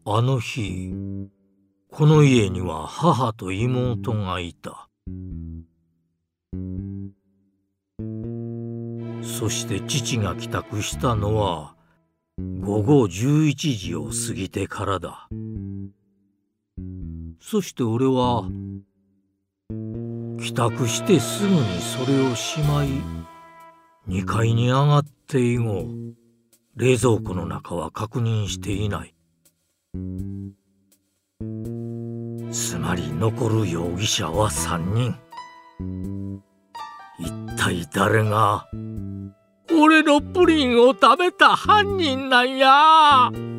あの日、この家には母と妹がいた。そして父が帰宅したのは午後11時を過ぎてからだ。そして俺は帰宅してすぐにそれをしまい、2階に上がって以後、冷蔵庫の中は確認していない。つまり残る容疑者は3人。一体誰が俺のプリンを食べた犯人なんや。